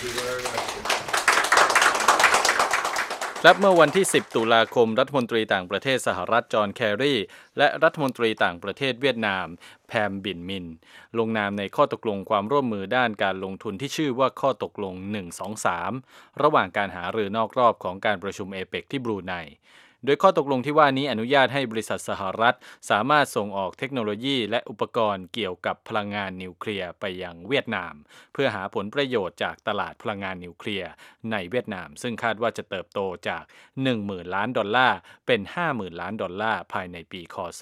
ครับเมื่อวันที่ 10 ตุลาคมรัฐมนตรีต่างประเทศสหรัฐจอห์นแครีและรัฐมนตรีต่างประเทศเวียดนามแพมบินมินลงนามในข้อตกลงความร่วมมือด้านการลงทุนที่ชื่อว่าข้อตกลง 123 ระหว่างการหารือนอกรอบของการประชุมเอเปกที่บรูไนโดยข้อตกลงที่ว่านี้อนุญาตให้บริษัทสหรัฐสามารถส่งออกเทคโนโลยีและอุปกรณ์เกี่ยวกับพลังงานนิวเคลียร์ไปยังเวียดนามเพื่อหาผลประโยชน์จากตลาดพลังงานนิวเคลียร์ในเวียดนามซึ่งคาดว่าจะเติบโตจาก 10,000 ล้านดอลลาร์เป็น 50,000 ล้านดอลลาร์ภายในปีค.ศ.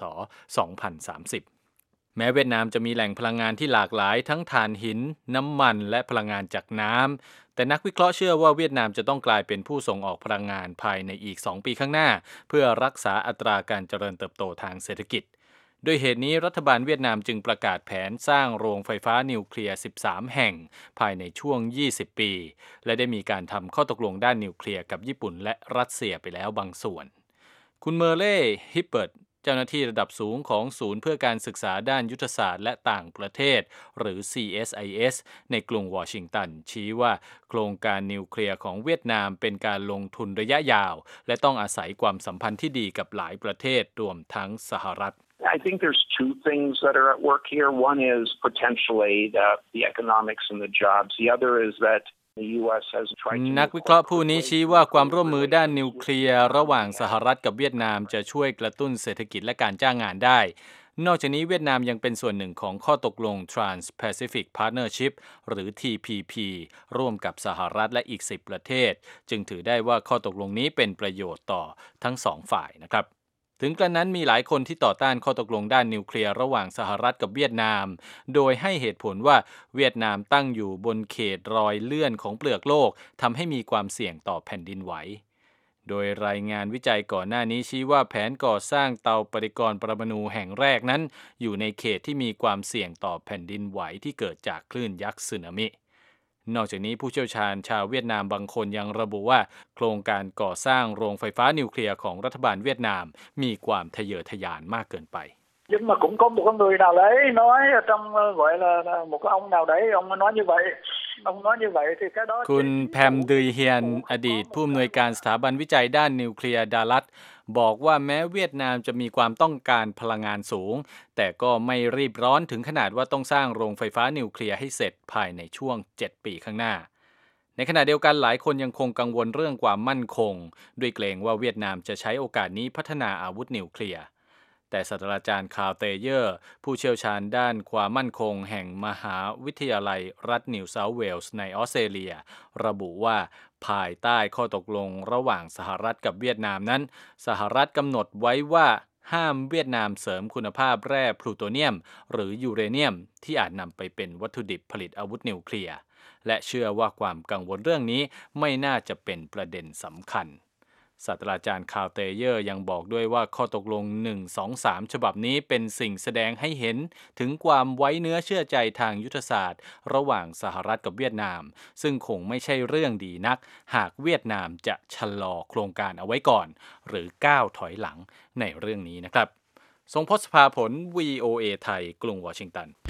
2030แม้เวียดนามจะมีแหล่งพลังงานที่หลากหลายทั้งถ่านหินน้ำมันและพลังงานจากน้ำแต่นักวิเคราะห์เชื่อว่าเวียดนามจะต้องกลายเป็นผู้ส่งออกพลังงานภายในอีก 2 ปีข้างหน้าเพื่อรักษาอัตราการเจริญเติบโตทางเศรษฐกิจด้วยเหตุนี้รัฐบาลเวียดนามจึงประกาศแผนสร้างโรงไฟฟ้านิวเคลียร์ 13 แห่งภายในช่วง 20 ปีและได้มีการทำข้อตกลงด้านนิวเคลียร์กับญี่ปุ่นและรัสเซียไปแล้วบางส่วนคุณเมอร์เล่ฮิปเปิร์ตเจ้าหน้าที่ระดับสูงของศูนย์เพื่อการศึกษาด้านยุทธศาสตร์และต่างประเทศหรือ CSIS ในกรุงวอชิงตันชี้ว่าโครงการนิวเคลียร์ของเวียดนามเป็นการลงทุนระยะยาวและต้องอาศัยความสัมพันธ์ที่ดีกับหลายประเทศรวมทั้งสหรัฐ I think there's two things that are at work here. One is potentially the economics and the jobs. The other is that นักวิเคราะห์ผู้นี้ชี้ว่าความร่วมมือด้านนิวเคลียร์ระหว่างสหรัฐกับเวียดนามจะช่วยกระตุ้นเศรษฐกิจและการจ้างงานได้นอกจากนี้เวียดนามยังเป็นส่วนหนึ่งของข้อตกลง Trans-Pacific Partnership หรือ TPP ร่วมกับสหรัฐและอีก 10 ประเทศจึงถือได้ว่าข้อตกลงนี้เป็นประโยชน์ต่อทั้งสองฝ่ายนะครับถึงกระนั้นมีหลายคนที่ต่อต้านข้อตกลงด้านนิวเคลียร์ระหว่างสหรัฐกับเวียดนามโดยให้เหตุผลว่าเวียดนามตั้งอยู่บนเขตรอยเลื่อนของเปลือกโลกทำให้มีความเสี่ยงต่อแผ่นดินไหวโดยรายงานวิจัยก่อนหน้านี้ชี้ว่าแผนก่อสร้างเตาปฏิกรณ์ปรมาณูแห่งแรกนั้นอยู่ในเขตที่มีความเสี่ยงต่อแผ่นดินไหวที่เกิดจากคลื่นยักษ์สึนามินอกจากนี้ผู้เชี่ยวชาญชาวเวียดนามบางคนยังระบุว่าโครงการก่อสร้างโรงไฟฟ้านิวเคลียร์ของรัฐบาลเวียดนามมีความทะเยอทะยานมากเกินไป nhưng mà cũng có một con người nào đấy nói trong gọi là một cái ông nào đấy ông nói như vậy ông nói như vậy thì cái đó คุณแพมดือเฮียนอดีตผู้อำนวยการสถาบันวิจัยด้านนิวเคลียร์ดัลลัสบอกว่าแม้เวียดนามจะมีความต้องการพลังงานสูงแต่ก็ไม่รีบร้อนถึงขนาดว่าต้องสร้างโรงไฟฟ้านิวเคลียร์ให้เสร็จภายในช่วง 7 ปีข้างหน้าในขณะเดียวกันหลายคนยังคงกังวลเรื่องความมั่นคงด้วยเกรงว่าเวียดนามจะใช้โอกาสนี้พัฒนาอาวุธนิวเคลียร์แต่ศาสตราจารย์คาร์ลเตเยอร์ผู้เชี่ยวชาญด้านความมั่นคงแห่งมหาวิทยาลัยรัฐนิวเซาท์เวลส์ในออสเตรเลียระบุว่าภายใต้ข้อตกลงระหว่างสหรัฐกับเวียดนามนั้นสหรัฐกำหนดไว้ว่าห้ามเวียดนามเสริมคุณภาพแร่พลูโตเนียมหรือยูเรเนียมที่อาจนำไปเป็นวัตถุดิบผลิตอาวุธนิวเคลียร์และเชื่อว่าความกังวลเรื่องนี้ไม่น่าจะเป็นประเด็นสำคัญศาสตราจารย์คาร์ลเตเยอร์ยังบอกด้วยว่าข้อตกลง 123 ฉบับนี้เป็นสิ่งแสดงให้เห็นถึงความไว้เนื้อเชื่อใจทางยุทธศาสตร์ระหว่างสหรัฐกับเวียดนามซึ่งคงไม่ใช่เรื่องดีนักหากเวียดนามจะชะลอโครงการเอาไว้ก่อนหรือก้าวถอยหลังในเรื่องนี้นะครับทรงพศภาผล VOA ไทยกรุงวอชิงตัน